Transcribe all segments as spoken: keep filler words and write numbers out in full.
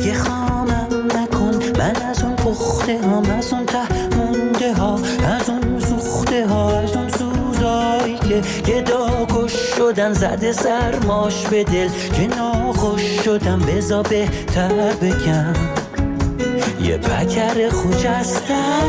دیگه خامم نکن، من از اون پخته هام، از اون ته مونده ها، از اون سوخته ها، از اون سوزایی که گدا کش شدن، زده سرماش به دل که ناخوش شدم. بزا بهتر بگم یه پکر خوجستم،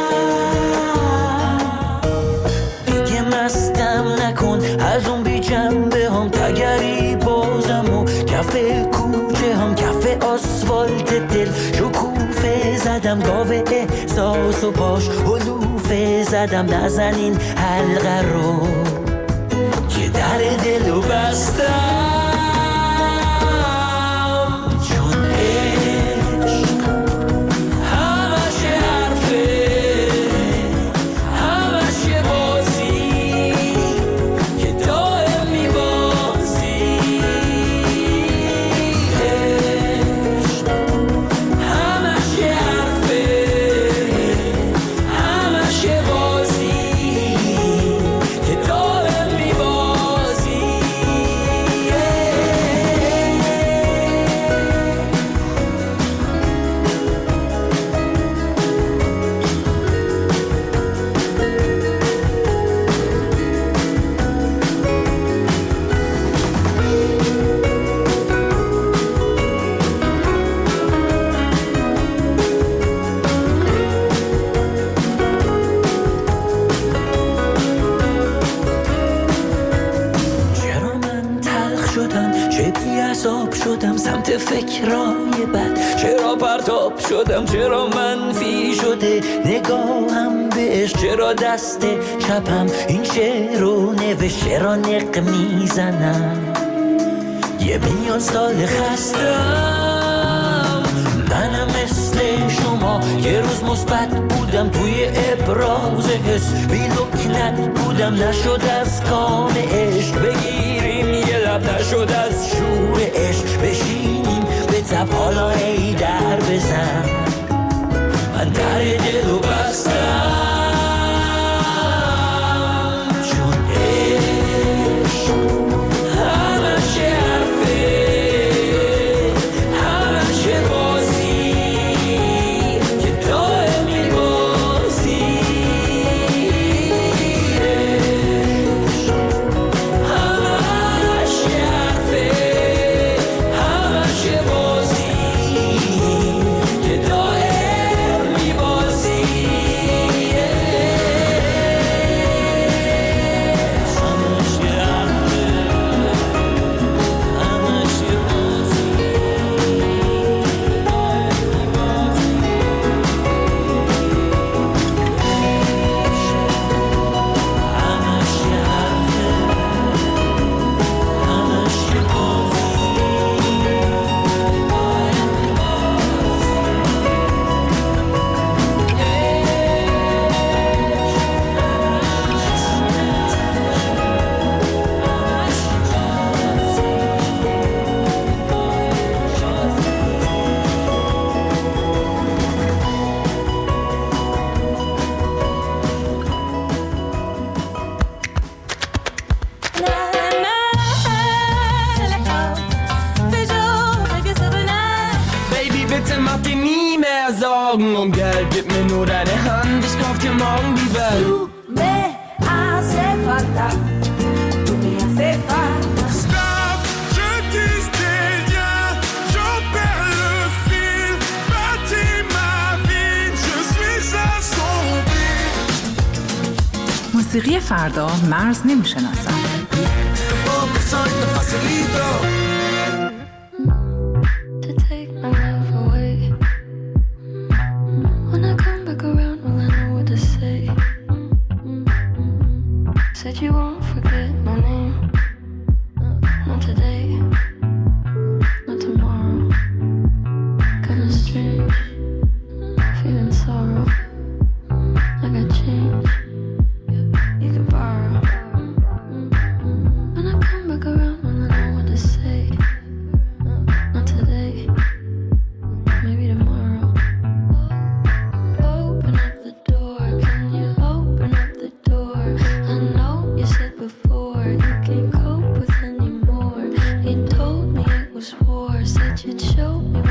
دیگه مستم نکن، از اون بی جنبه هم تگری بازم و کف کوچه هم کف آسفالت دل شکوفه زدم، گاوه احساس و باش حلوفه زدم. نزن این حلقه رو که در دلو بستم، فکرای بد چرا پرتاب شدم، چرا منفی شده نگاهم بهش، چرا دست چپم این شعر رو نوشت، چرا نق میزنم یه میان سال خستم. منم مثل شما یه روز مثبت بودم توی ابراز حس، بی لکنت بودم نشد از کام عشق بگیریم یه لب، نشد از شور عشق بشینیم به تب، حالا ای در بزن من در دلو بستم، چون عشق همش حرفه همش بازی که دائم میبازی، عشق همش حرفه همش بازی که دائم میبازی، همش حرفه همش بازی. Baby, bitte mach dir nie mehr Sorgen um Geld, gib mir nur deine Hand, ich kauf dir morgen die Welt. Tu me hace falta, tu me hace falta. Stop, je disais rien, j'en perds le fil, bâtis ma vie, je suis assombri. موسیقی فردا مرز نمیشناسن. To take my love away. When I come back around, will I know what to say? Said you won't forget my name. Not today, not tomorrow. Kinda strange, feeling sorrow. I got change, you could borrow. When I come back around, will I know what to say?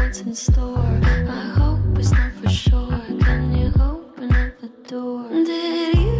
what's in store. I hope it's not for sure. Can you open up the door? Did you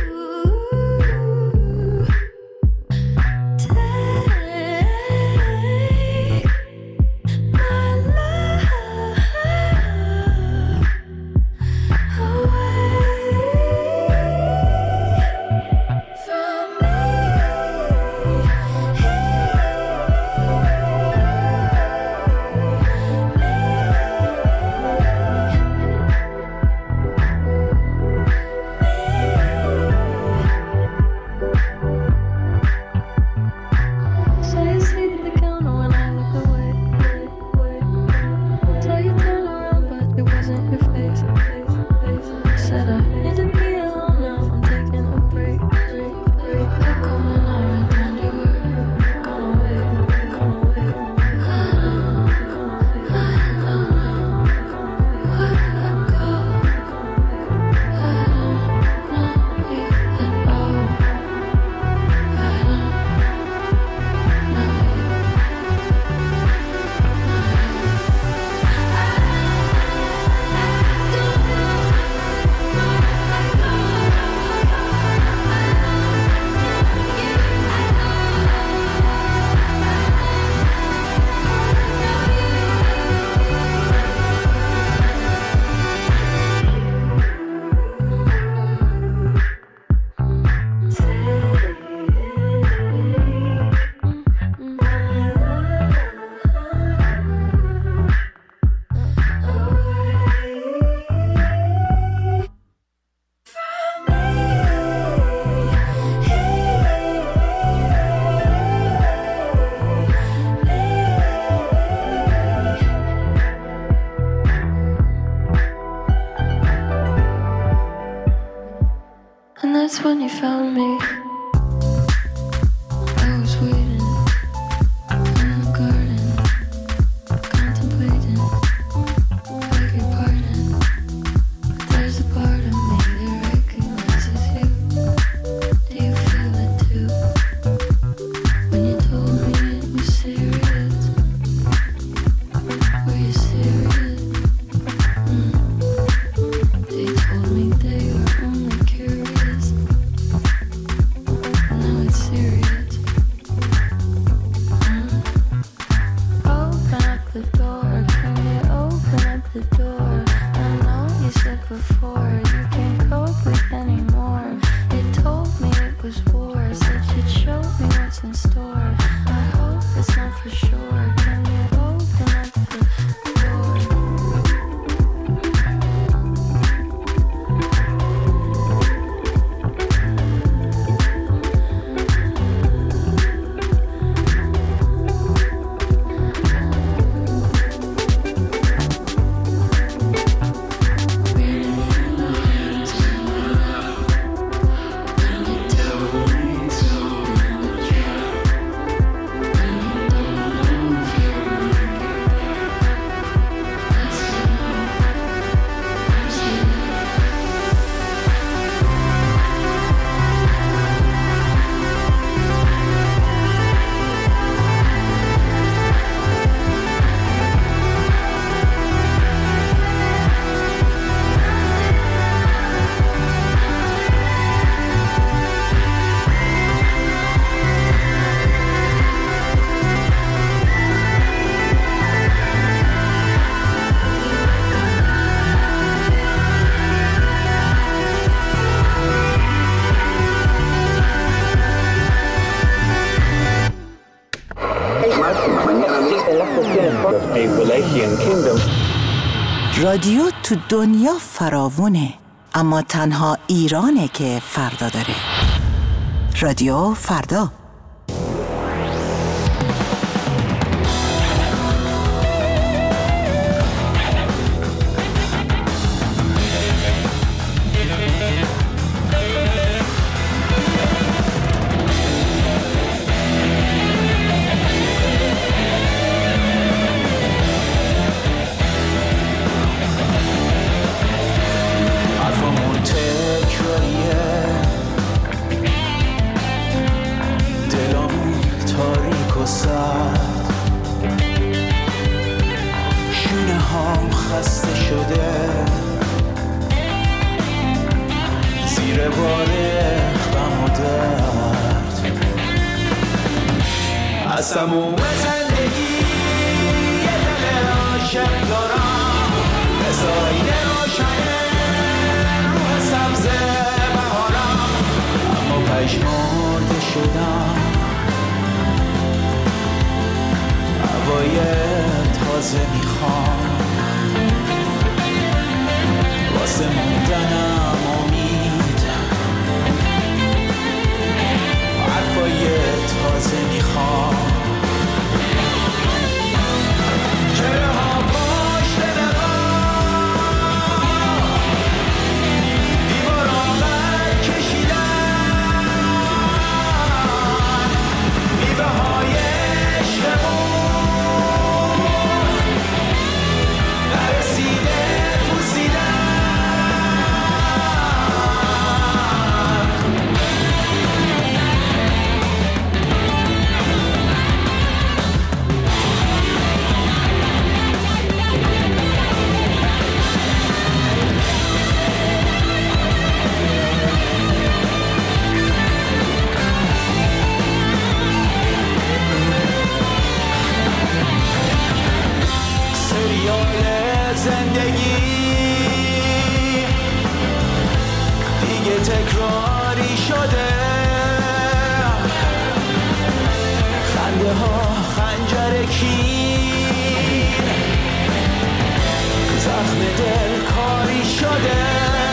when you found me. I was waiting in the garden, contemplating, beg your pardon. But there's a part of me that recognizes you. Do you feel it too? When you told me it was serious, were you serious? Mm. They told me they were only curious. Now it's serious. Mm. Open up the door. Can you open up the door? I know you said before you can't cope with anymore. You told me it was war. Said you'd show me what's in store. I hope it's not for sure. Can you open up the door? رادیو تو دنیا فراوونه، اما تنها ایرانه که فردا داره. رادیو فردا. خسته شده زیر بار غم و درد از تموم زندگی یه دل عاشق دارم مثل آینه روشنه روح سبز بهارم اما پشمرده شدم هوای تازه میخوام واسه موندنم امید حرفای تازه میخوام چرا ها پشت نقاب دیوارا قد کشیدن میوه های عشقمون تکراری شده خنده ها خنجر کین زخم دل کاری شده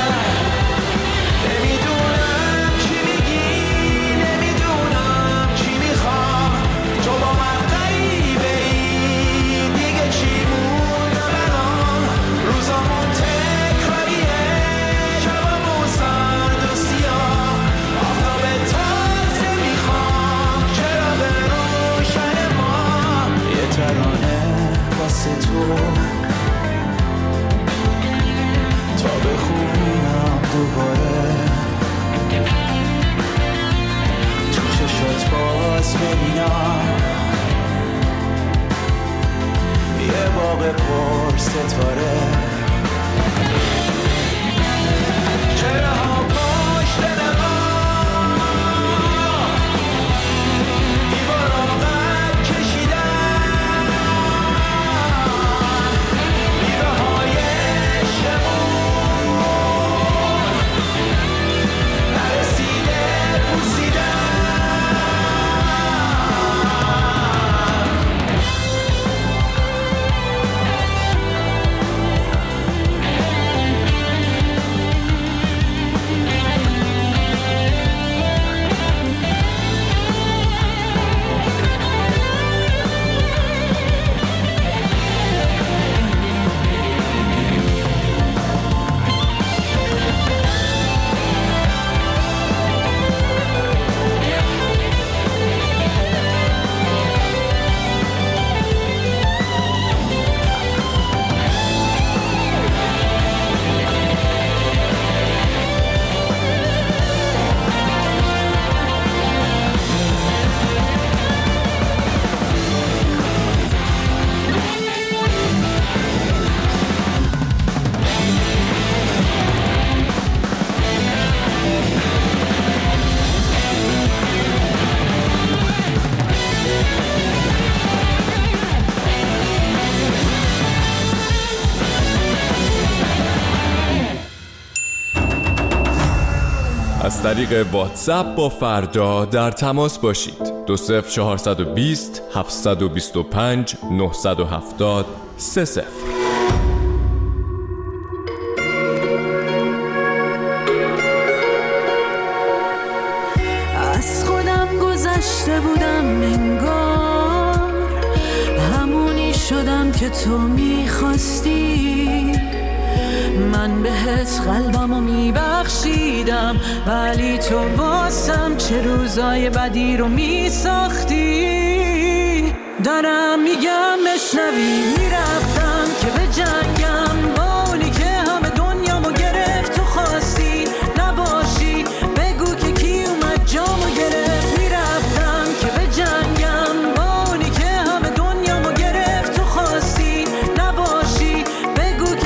نمیدونم چی میگی نمیدونم چی میخوام تو با من غریبه ای دیگه چی مونده برام روزامون تکراریه شبامون سرد و سیاه آفتاب تازه میخوام چراغ روشن ما یه ترانه واسه تو تا بخونم دوباره تو چشات باز ببینم یه باغ پر ستاره چرا ها پشت نقاب دیوارا قد کشیدن میوه های عشقمون نرسیده پوسیدن از طریق واتساپ با فردا در تماس باشید. دو صفر چهارصد و بیست هفتصد و بیست و پنج نهصد و هفتاد سه صفر. از خودم گذشته بودم انگار همونی شدم که تو میخواستی من بهت قلبمو میبخشیدم ولی تو واسم چه روزای بدی رو میساختی دارم میگم بشنوی میرفتم که به جنگم با اونی که همه دنیامو گرفت تو خواستی نباشی بگو که کی اومد جامو گرفت میرفتم که به جنگم با اونی که همه دنیامو گرفت تو خواستی نباشی بگو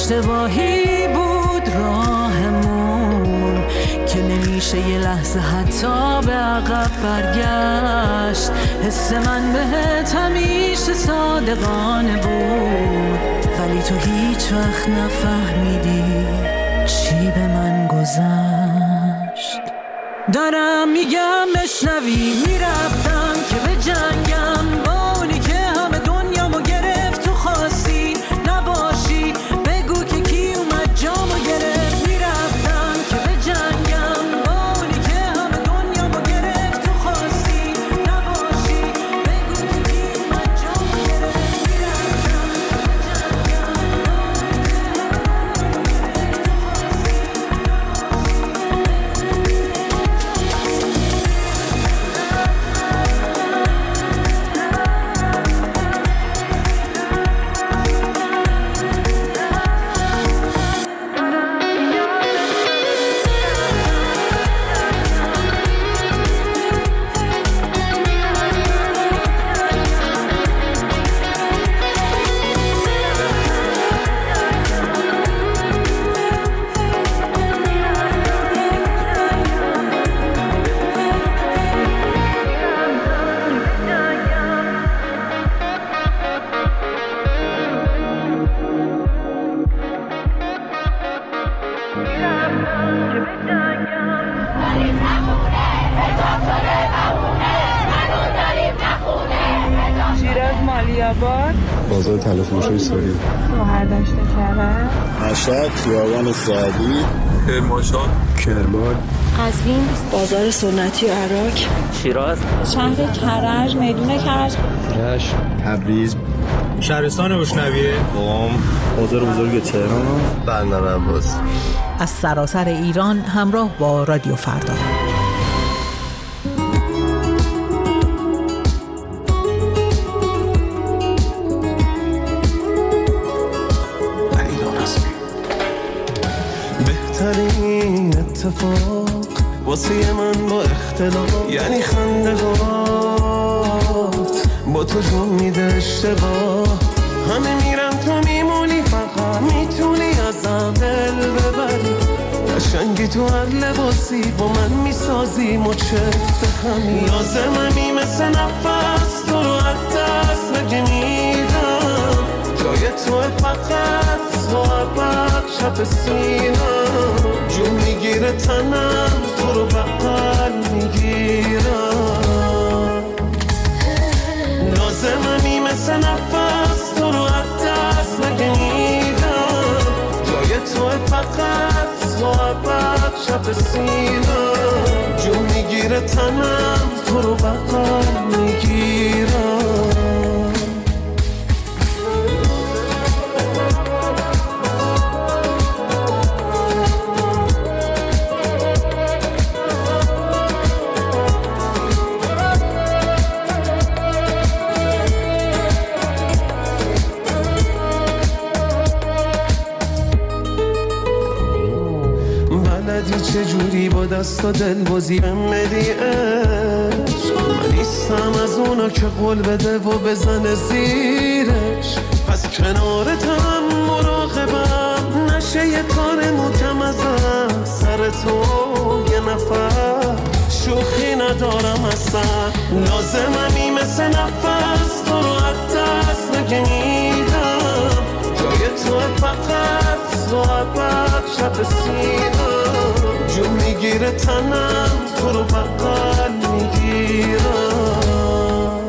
اشتباهی بود راهمون که نمیشه یه لحظه حتی به عقب برگشت. حس من بهت همیشه صادقانه بود، ولی تو هیچ وقت نفهمیدی چی به من گذشت. دارم میگم بشنوی، میرفتم که به جنگم با اونی که همه دنیامو گرفت. تو خواستی نباشی، بگو که کی اومد جامو گرفت. میرفتم که به جنگم با اونی که همه دنیامو گرفت. تو خواستی نباشی، بگو که کی اومد جامو گرفت. میرفتم که به بازار تلفروشی سوری، شوهر داشته کرد، مشهد، خیابان سعدی، کرمانشاه، کرمان، قزوین، بازار سنتی عراق، شیراز، شهر کرج، میدون کرج، رشت، تبریز، شهرستان بوشنویه، قم، بازار بزرگ تهران، بندر عباس. از سراسر ایران همراه با رادیو فردا. بهترین اتفاق واسه من با اختلاف یعنی خندهات با تو جون میده اشتباه. همه میرم تو میمونی، فقط میتونی ازم دل ببری. قشنگی تو هر لباسی با من میسازی مچفت خمی. لازممی مثل نفس تو رو از دست نگمیدم. جای تو فقط صحبت شب سینم. جون میگیره تنم تو رو بغل میگیرم. لازممی مثل نفس تو رو از دست نگمیدم. جای تو فقط صحبت شب سینم. جون میگیره تنم تو رو بغل میگیرم. چجوری با دست و دل بازی بمدی عشق. من نیستم از اونا که قول بده و بزنه زیرش. پس کنارتم مراقبم نشه یه کار محکم ازم. سر تو یه نفر شوخی ندارم اصلا. لازممی مثل نفس تو رو از دست نگمیدم. جای تو فقط صحبت شب سینم. جون میگیره تنم تو رو بغل میگیرم.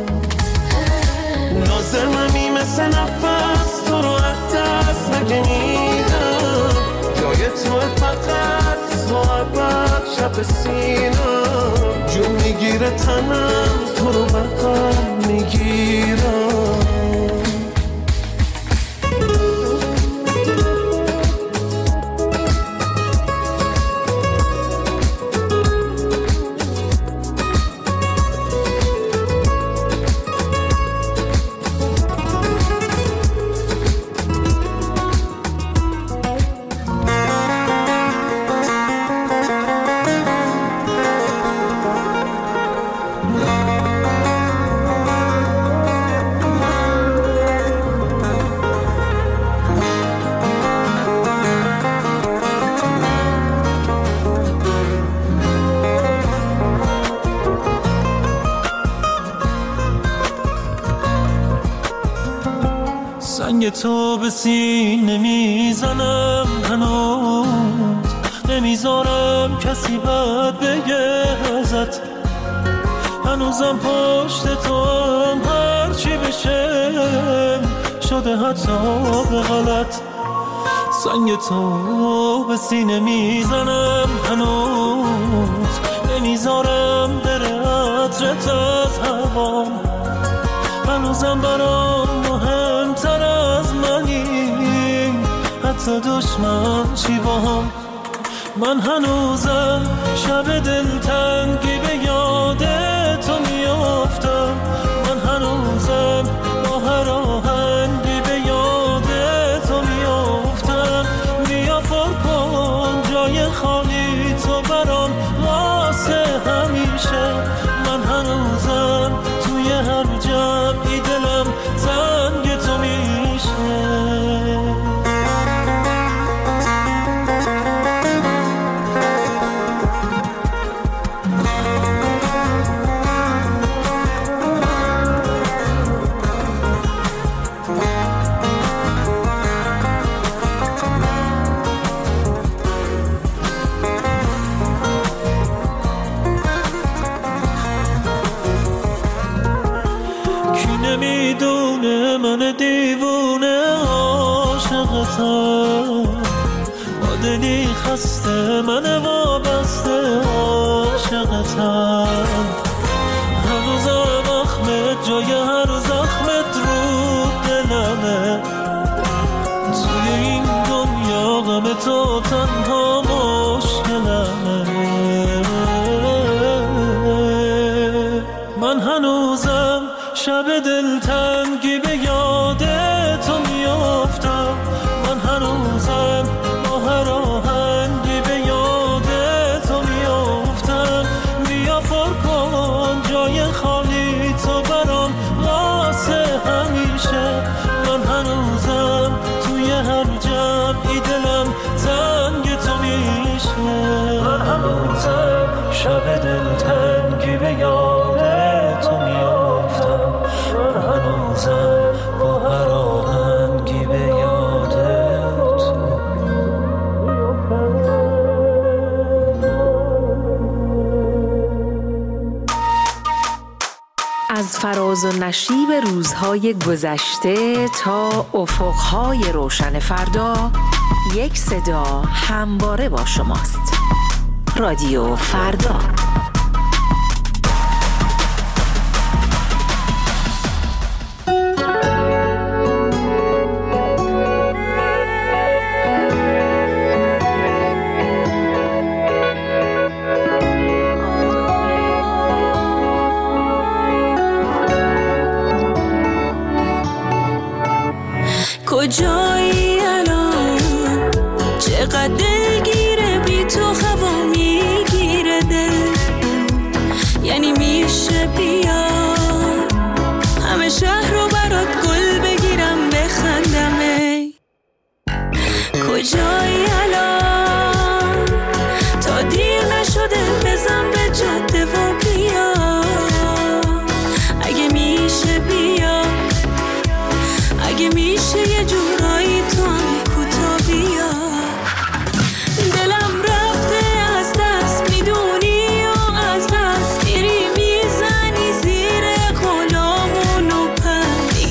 لازممی مثل نفس تو رو از دست نگمیدم. جای تو فقط صحبت شب سینم. جون میگیره تنم تو رو بغل میگیرم. سنگ تو به سینه میزنم هنوز، نمیذارم کسی بد بگه ازت، هنوزم پشت تو هم هرچی بشه شده حتی به غلط. سنگ تو به سینه میزنم هنوز، نمیذارم بره عطرت از هوام، هنوزم برام مهمتر از منی، حتی دشمن چی با هم. من هنوزم شب دلتنگی به یاد تو میافتم، من هنوزم با هر آهنگی به یاد تو میافتم. بیا پر کن جای خالی تو برام واسه همیشه، من هنوزم توی هر جمعی دلم تنگ تو میشه. نمیدونه من دیوونه عاشقتم، با دلی خسته من وابسته عاشقتم، هنوزم اخمت جای هر زخمت رو دلمه، توی این دنیا غم تو تنها مشکلمه. من هنوزم شب دلتنگی به یاد تو میافتم، من هنوزم با هر آهنگی به یاد تو میافتم. بیا پر کن جای خالی تو برام واسه همیشه، من هنوزم توی هر جمعی دلم تنگ تو میشه. من هنوزم شب دلتنگی به یاد تو میافتم، من هنوزم با هر آهنگی به یاد تو. از فراز و نشیب روزهای گذشته تا افقهای روشن فردا، یک صدا همواره با شماست. رادیو فردا. کجایی الان؟ چقدر دلگیره بی تو هوا میگیره دل، یعنی میشه بیا همه شهر رو برات گل بگیرم بخندم. ای کجایی الان؟ تا دیر نشده بزن به جاده و بیا، اگه میشه بیا، اگه میشه یه جورایی تو هم کوتا بیا. دلم رفته از دست میدونی و از دست میری میزنی زیر غلامون و پر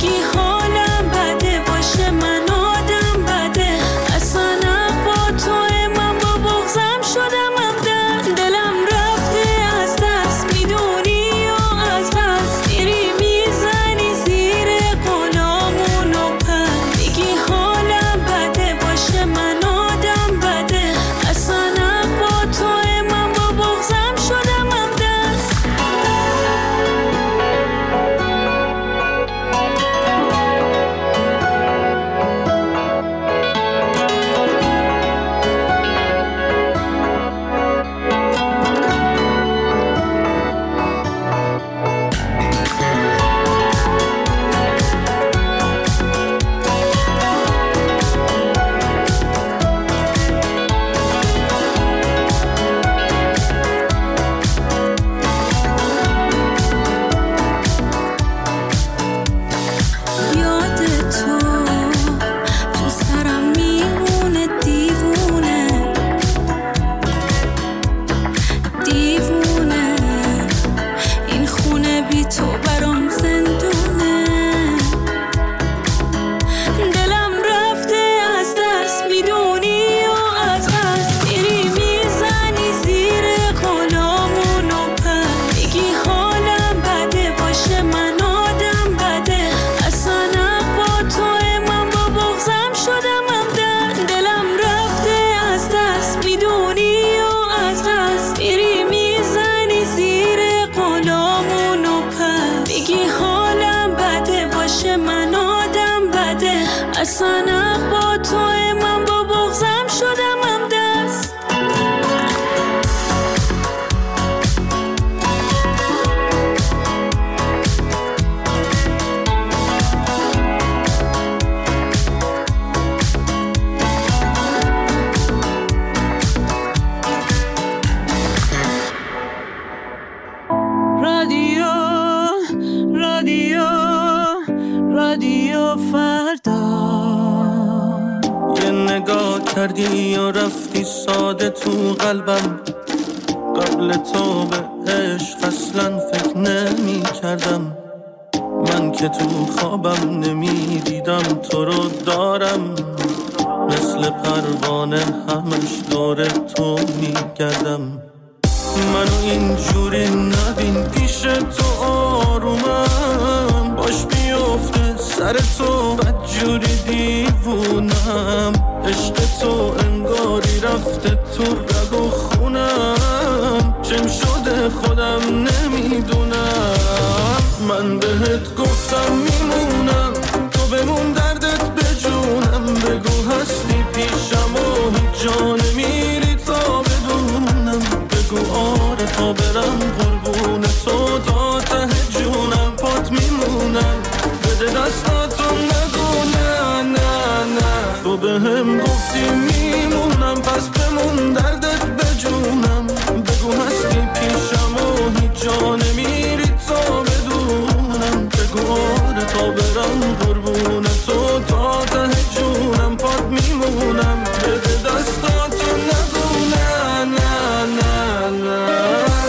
کردی یا رفتی ساده تو قلبم. قبل تو به عشق اصلا فکر نمی کردم. من که تو خوابم نمی دیدم تو رو دارم. مثل پروانه همش دور تو می گردم. منو اینجوری نبین پیش تو آرومم. باش بیفته سر تو بدجوری دیوونم. عشق تو انگاری رفته تو رگ و خونم. چم شده خودم نمیدونم. من بهت گفتم میمونم تو بمون دردت بجونم. بگو هستی پیشم و هیچ جا نمیری تا بدونم. بگو آره تا برم قربون تو تا ته جونم. پات میمونم بده دستاتو نگو نه نه نه. تو به هم گفتی میمونم پس بمون دردت بجونم. بگو هستی پیشم و هیچ جا نمیری تا بدونم. بگو آره تا برم قربون تو تا ته جونم. پات میمونم بده دستاتو نگو نه نه نه نه.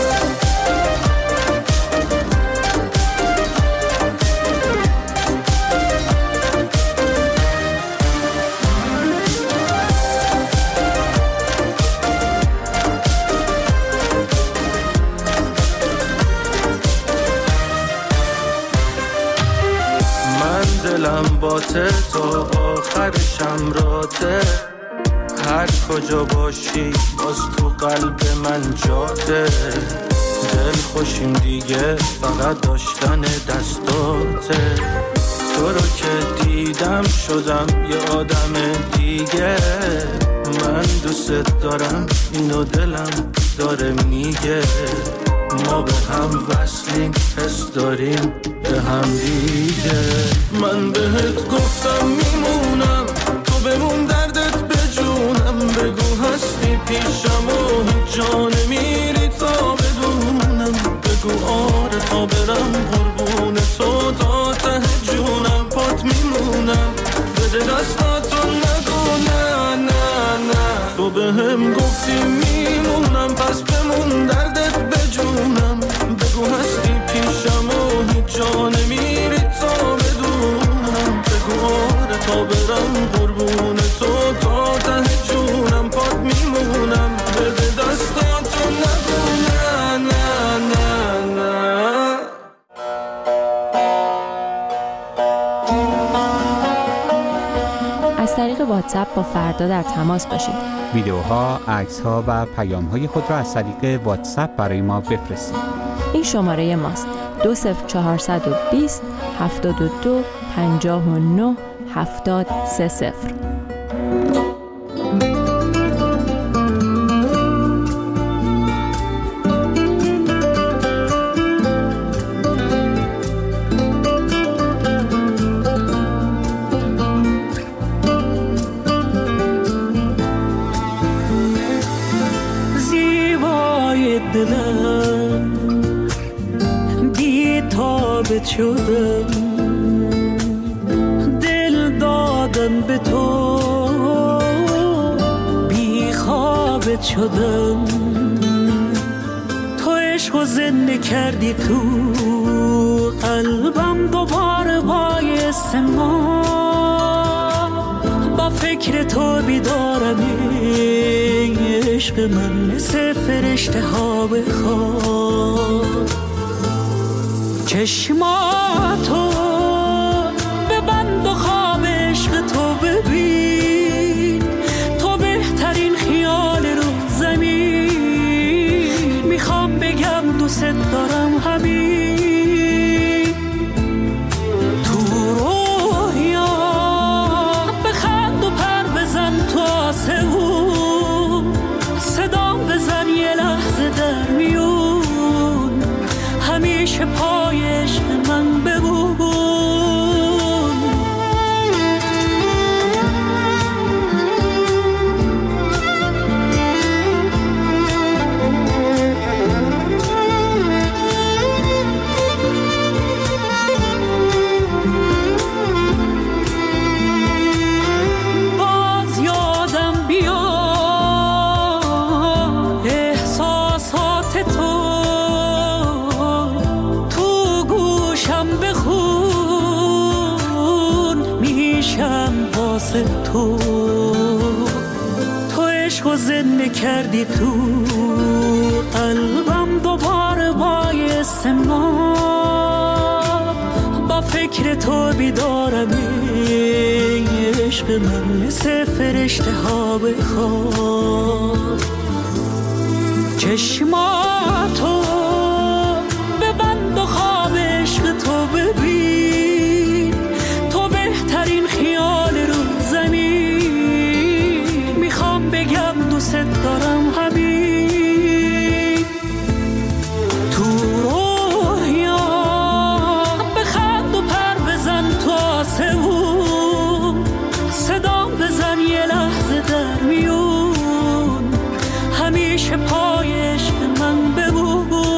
دلم باته تا آخرشم راته. هر کجا باشی باز تو قلب من جاته. دل خوشیم دیگه فقط داشتن دستاته. تو رو که دیدم شدم یه آدم دیگه. من دوست دارم اینو دلم داره میگه. ما به هم وصلیم حس داریم به هم دیگه. من بهت گفتم میمونم تو بمون دردت بجونم. بگو هستی پیشم و هیچ جا نمیری تا بدونم. بگو آره تا برم قربون تو تا ته جونم. پات میمونم بده دستاتو نگو نه نه نه. تو به هم گفتی میمونم پس بمون دردت بجونم. بگو هستی پیشم و هیچ جا نمیری تا بدونم. بگو آره تا برم قربون تو تا ته جونم. پات میمونم بده دستاتو نگو نه نه نه نه. از طریق واتساپ با فردا در تماس باشید. ویدیوها، عکس‌ها و پیام‌های خود را از طریق واتساپ برای ما بفرستید. این شماره ماست: دو صفر چهارصد و بیست هفتاد و دو پنجاه و نه هفتاد سه صفر. دلم بی تابت شدم. دل دادم به تو بی خوابت شدم. تو عشق و زنده کردی تو قلبم. دوباره باعث ما با فکر تو بیدارم. عشق من مثل فرشته ها بخواد. چشماتو ببند و خواب عشق تو ببین. تو بهترین خیال رو زمین. میخوام بگم دوست دارم همین. تو رویا بخند و پر بزن تو آسمون. صدام بزن یه لحظه در میون. همیشه پای عشق من بمون. واسه تو، تو عشقو زنده کردی تو قلبم، دوباره باعث ما با فکر تو بیدارم. عشق من مثل فرشته ها بخواب، چشماتو ببند و خواب عشق تو ببین، تو بهترین خیال رو زمین. میخوام بگم دوست دارم همین، تو رویا بخند و پر بزن تو آسمون، صدا بزن یه لحظه در میون، همیشه پای عشق من بمون.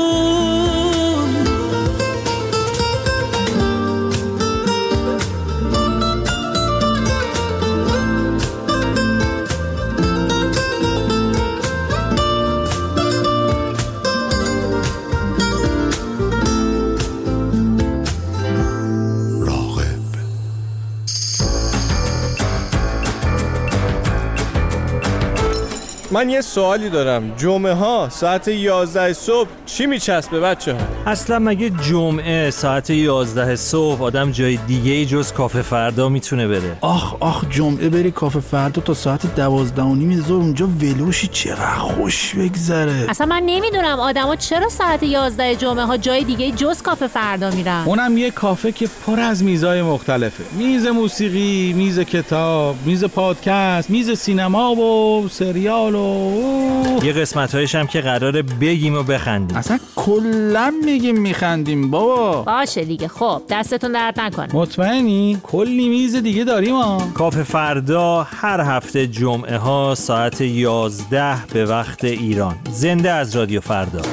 من یه سوالی دارم، جمعه ها ساعت یازده صبح چی میچسبه بچه ها؟ اصلا مگه جمعه ساعت یازده صبح آدم جای دیگه ای جز کافه فردا میتونه بره؟ آخ آخ جمعه بری کافه فردا تا ساعت دوازده و نیم ظهر اونجا ولوشی، چقدر خوش بگذره. اصلا من نمیدونم آدما چرا ساعت یازده جمعه ها جای دیگه جز کافه فردا میرن. اونم یه کافه که پر از میزای مختلفه، میز موسیقی، میز کتاب، میز پادکست، میز سینما و سریال و یه قسمت‌هایش هم که قراره بگیم و بخندیم. اصلا کلا میگیم میخندیم بابا. باشه دیگه، خب دستتون درد نکنه. مطمئنی؟ کلی میز دیگه داریم ها. کافه فردا هر هفته جمعه ها ساعت یازده به وقت ایران، زنده از رادیو فردا.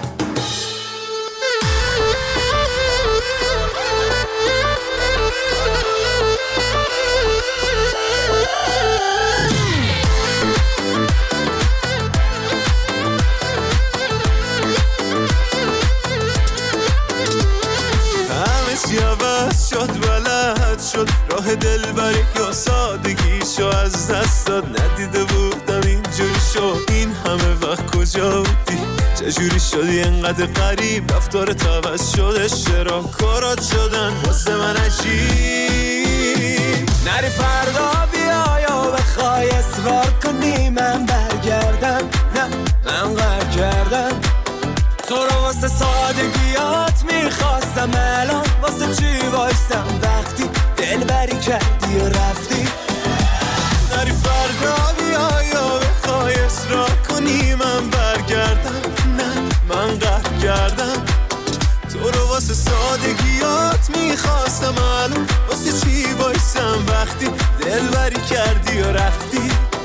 شد بلد شد راه دل بری یا سادگیشو از دست داد، ندیده بودم اینجوری شد. این همه وقت کجا بودی؟ چجوری شدی انقدر غریب؟ رفتار عوض شده، چرا کارات شدن واسه من عجیب؟ نری فردا بیا یا بخوای اصرار کنی من برگردم، نه من قهر کردم تو رو واسه سادگیات میخواستم، الان واسه چی وایستم وقتی دل بری کردی و رفتی؟ نری فردا بیا یا بخوای اصرار کنی من برگردم، نه من قهر کردم تو رو واسه سادگیات میخواستم، الان واسه چی وایستم وقتی دل بری کردی و رفتی؟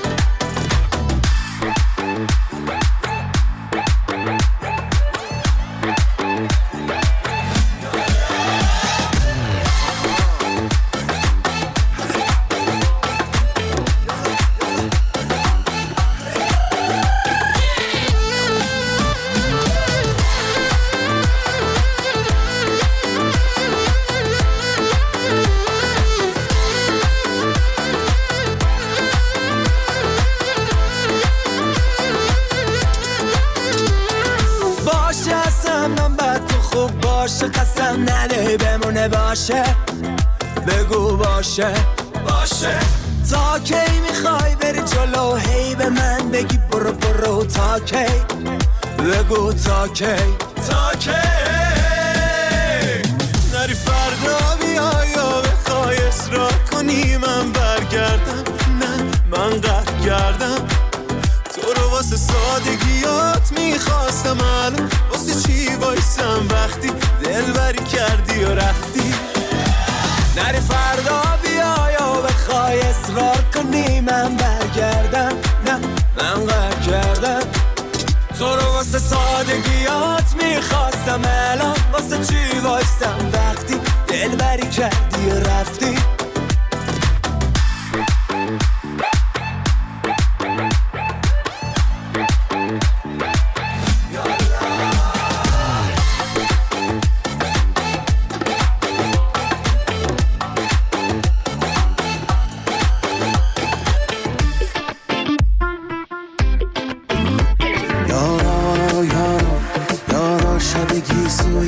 باشه قسم نده بمونه، باشه بگو باشه باشه. تا کی میخوای بری جلو هی به من بگی برو برو؟ تا کی بگو تا کی تا کی؟ نری فردا بیا یا بخوای اصرار کنی من برگردم، نه من قهر کردم تو رو واسه سادگیات میخواستم، الان واسه چی وایسم وقتی دل بری کردی و رفتی؟ نری فردا بیا یا بخوای اصرار کنی من برگردم، نه من قهر کردم تو رو واسه سادگیات میخواستم، الان واسه چی وایسم وقتی دل بری کردی و رفتی؟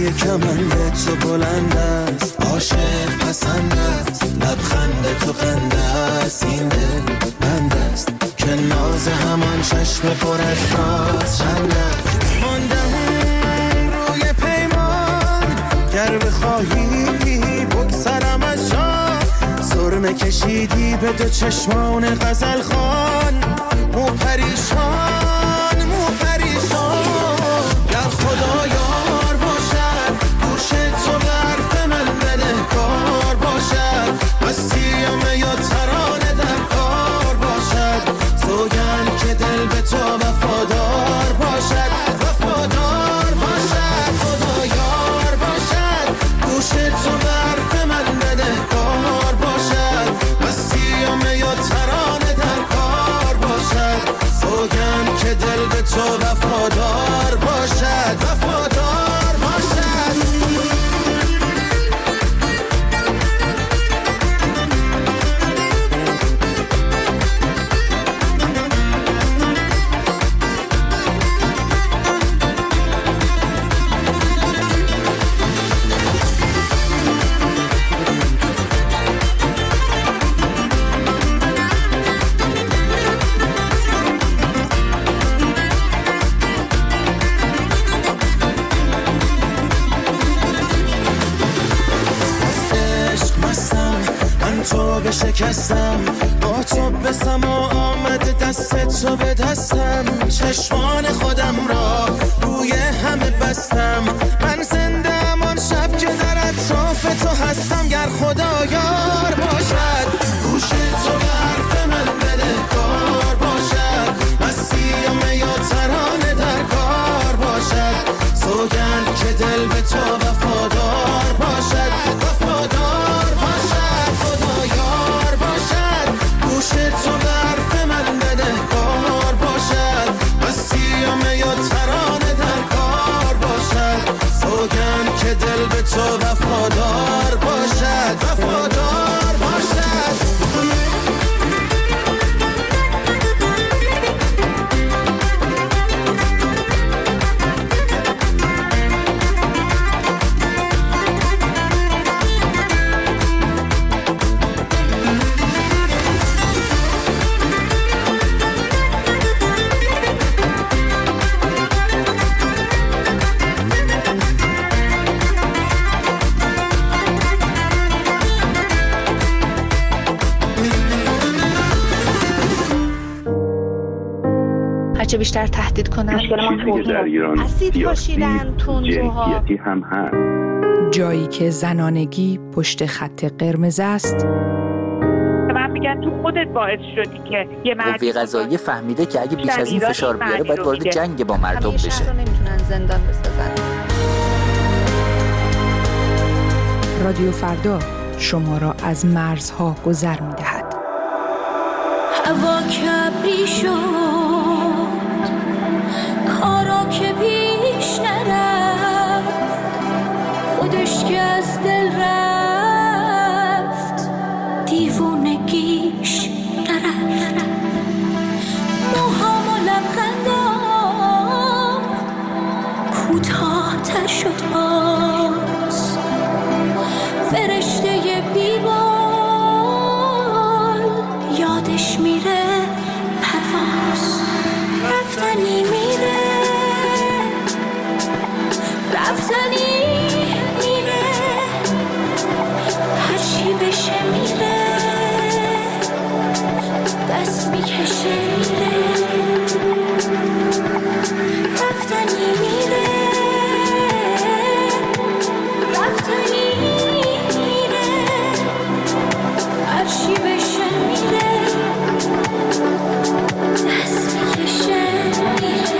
موهای کمند تو بلند است، عاشق پسند است، لبخند تو خنده است، این دل بند است که ناز همان چشم پر از راز چند است. ماندم روی پیمان گر بخواهی بگذرم از جان، سرمه کشیدی به دو چشمان غزل خوان، مو پریشان مو پریشان. گر خدا یار باشد گوش تو به حرف من بده کار باشد، مسیم یا ترانه در کار باشد، سوگند که دل به تو وفادار باشد وفادار باشد. خدا یار باشد گوش تو به حرف من بده کار باشد، مسیم یا ترانه در کار باشد، سوگند که دل به تو وفادار باشد وفادار باشد. تو شکستم با تو بسم و آمده دست تو به دستم، چشمان خودم را روی همه بستم، من زنده ام آن شب که در اطراف تو هستم. گر خدا یار باشد گوش تو به حرف من بده کار باشد، مسیم یا ترانه در کار باشد، سوگند که دل به تو وفادار باشد وفادار باشد. خدا یار باشد گوش تو به حرف من بده کار باشد، مسیم یا ترانه در کار باشد، سوگند که دل به تو وفادار باشد وفادار باشد. هرچه بیشتر تهدید کنن چیزی در ایران اسید پاشیدن تندروها هم هست. جایی که زنانگی پشت خط قرمز است. من میگن تو خودت باعث شدی که یه مردی قوه قضاییه فهمیده که اگه بیش از این فشار بیاره باید وارد جنگ با مردم بشه. همیشه نمیتونن زندان بسازن. رادیو فردا شما را از مرزها گذر می‌دهد. هوا کبری شد، کارا که پیش نرفت، خودش که از دل رفت، دیوونگیش نرفت. موهام و لبخندام کوتاه‌تر شد باز، فرشته بیبال یادش میره پرواز. رفتنی میره رفتنی میره، هرچی بشه میره، دست میکشه میره. رفتنی میره رفتنی میره، هرچی بشه میره، دست میکشه میره.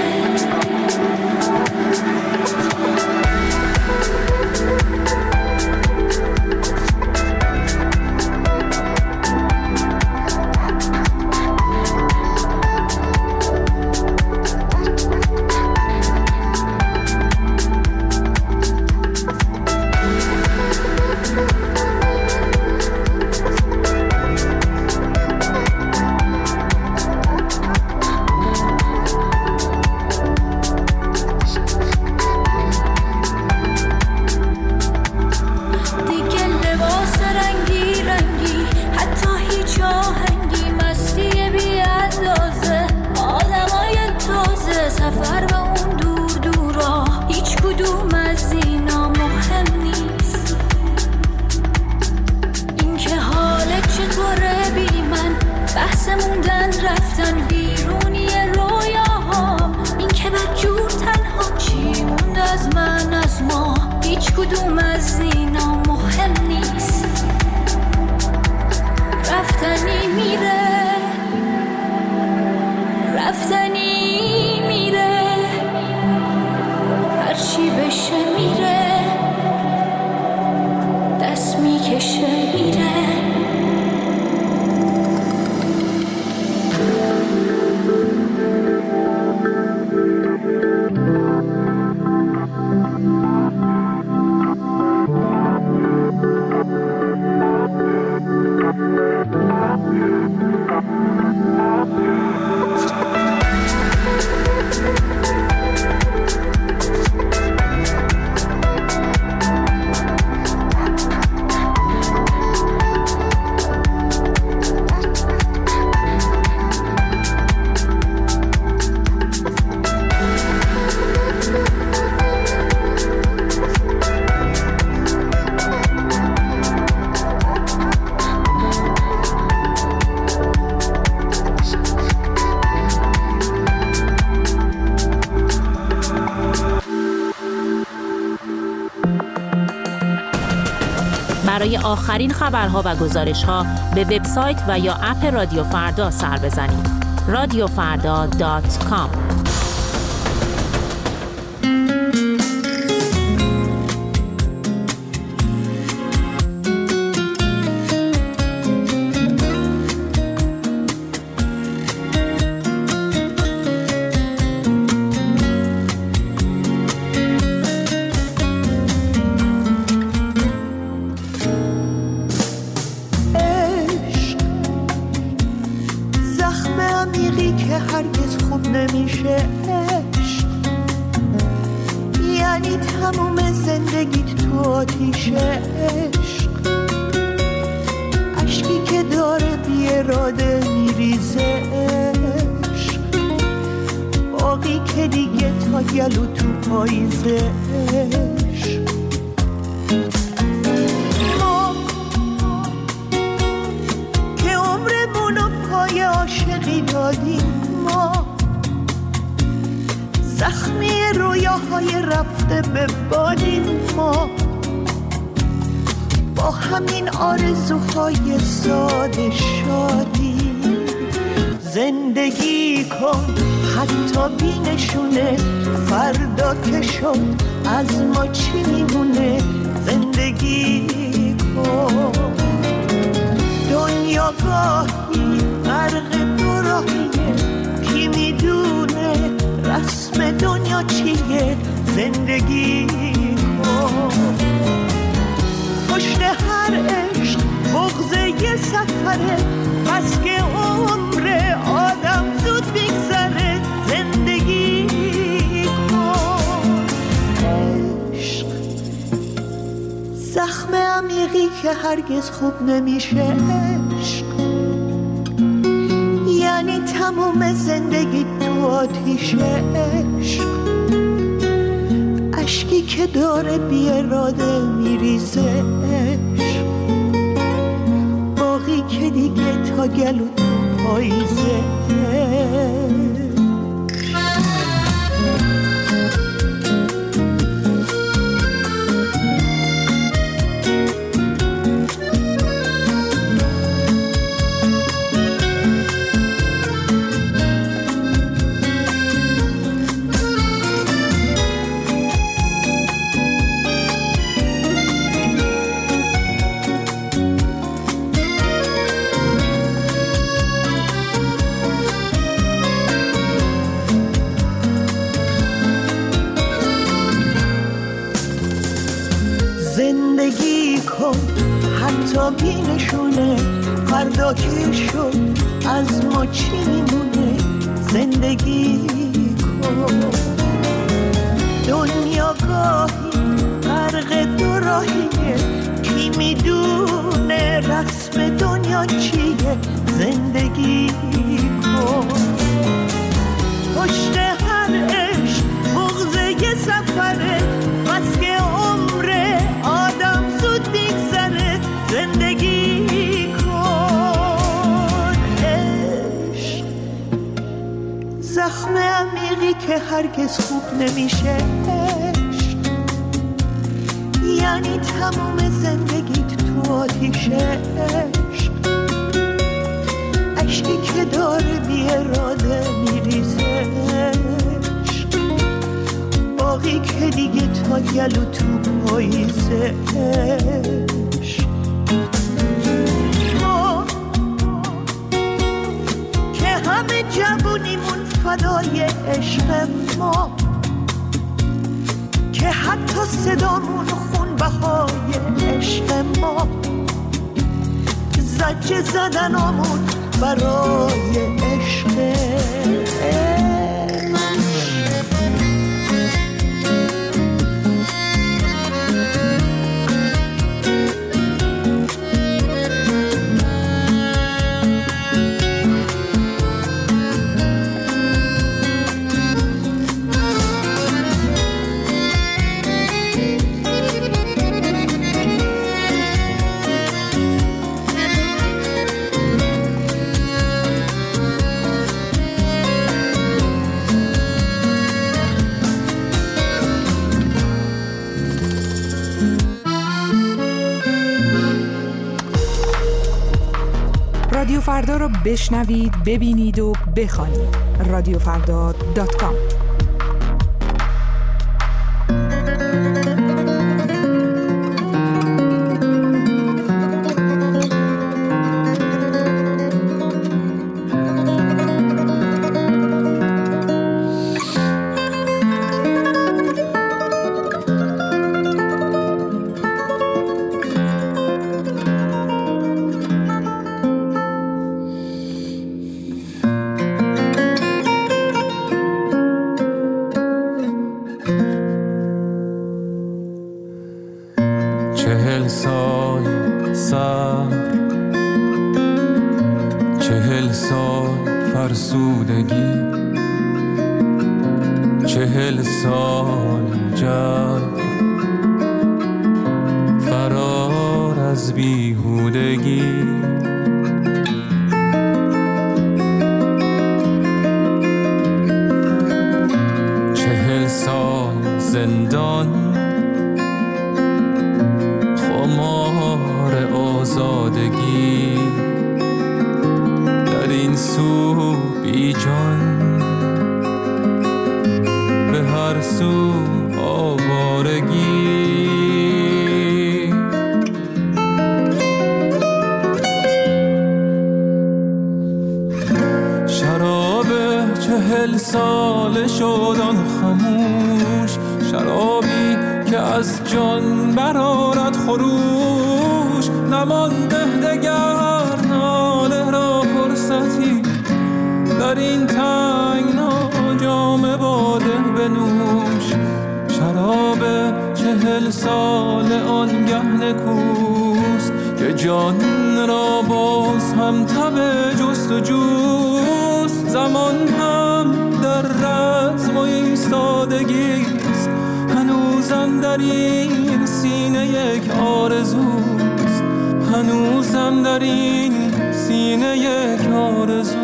سفر به اون دور دورا هیچ کدوم از اینا مهم نیست. این که حالت چطوره بی من، بحث موندن رفتن بیرونی رویاها. این که بدجور تنها چی موند از من از ما، هیچ کدوم از اینا مهم نیست. رفتنی میره، رفتنی میره، هرچی بشه میره، دست میکشه میره. برای آخرین خبرها و گزارش‌ها به وبسایت و یا اپ رادیو فردا سر بزنید. رادیو فردا دات کام. هرگز خوب نمیشه عشق، یعنی تموم زندگیت تو آتیش عشق. عشقی که داره بی اراده میریزه عشق، باقی که دیگه تا گلو تو پاییزه عشق. ما که عمرمونو پای عاشقی دادیم، ما زخمی رویاهای رفته به بالین، ما با همین آرزوهای ساده شادی. زندگی کن حتی بی نشونه، فردا که شد از ما چی میمونه. زندگی کن، دنیا گاهی غرق دو راهیه، کی میدونه رسم دنیا چیه. زندگی کن، پشت هر عشق بغض یه سفره، بس که عمر آدم زود میگذره. زندگی کن، عشق زخم عمیقی که هرگز خوب نمیشه عشق، یعنی تموم زندگی تو آتیش عشق. عشقی که داره بی اراده میریزه عشق، باقی که دیگه تا گلو تو پاییزه. زندگی کن حتی بی نشونه، فردا که شد از ما چی میمونه. زندگی کن، دنیا گاهی غرق دو راهیه، کی میدونه رسم دنیا چیه. زندگی کن، پشت هر که هرگز خوب نمیشه عشق، یعنی تمام زندگیت تو آتیش عشق، عشقی که داره بی اراده میریزه عشق، باقی که دیگه تا گلو تو پاییزه عشق. ما که همه جوونیمون فدای عشق ما، که حتی صدامون خون بهای عشق ما، زجه زدنامون برای عشق. رادیو فردا رو بشنوید، ببینید و بخوانید. رادیو فردا دات کام. چهل سال سر، چهل سال فرسودگی، چهل سال جنگ، فرار از بیهودگی، چهل سال زندان، خمار آزادگی، در این سو بی جان، به هر سو آوارگی. شراب چهل سال شد آن خموش، شرابی که از جان برآرد خروش، نمانده دگر ناله را فرصتی، در این تنگنا جام باده بنوش. شراب چهل سال آنگه نکوست که جان را باز هم تب جست و جوست. زمان هم در رزم و ایستادگیست، هنوزم در این سینه یک آرزوست، هنوزم در این سینه یک آرزوست.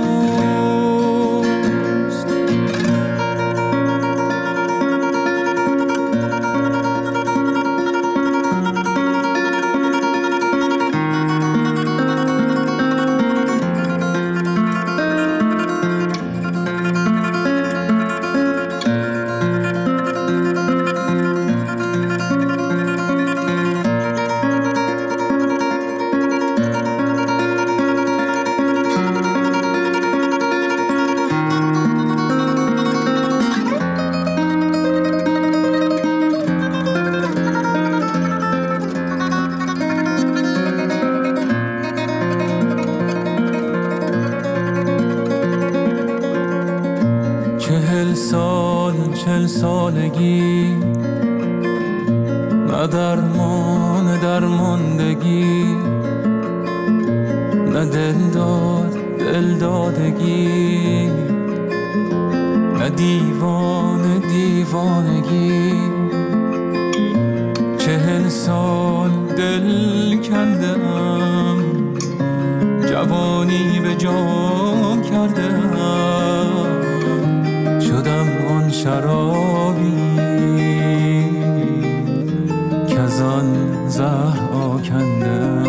چهل سال چهل سالگی، نه درمان درماندگی، نه دل داد دل دادگی، نه دیوان دیوانگی. چهل سال دل کندم، جوانی به جام کردم، شدم آن شرابی که از آن زهر آکنده،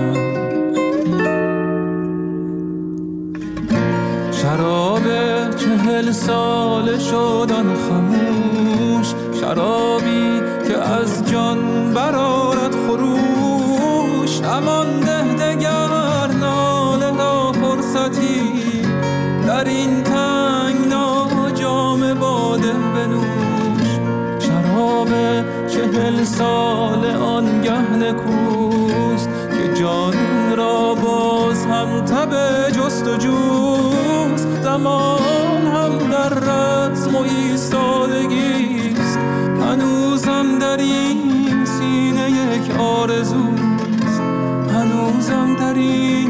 شراب چهل ساله شدن خموش، شرابی که از جان برآرد خروش، نمانده دگر ناله را فرصتی در این تنگنا جام باده بنوش، شراب چهل ساله آنگه نکوست که جان را باز هم تب جست و جوست، زمان هم در رسم و ایستادگیست، هنوزم در این سینه یک آرزوست، هنوزم در این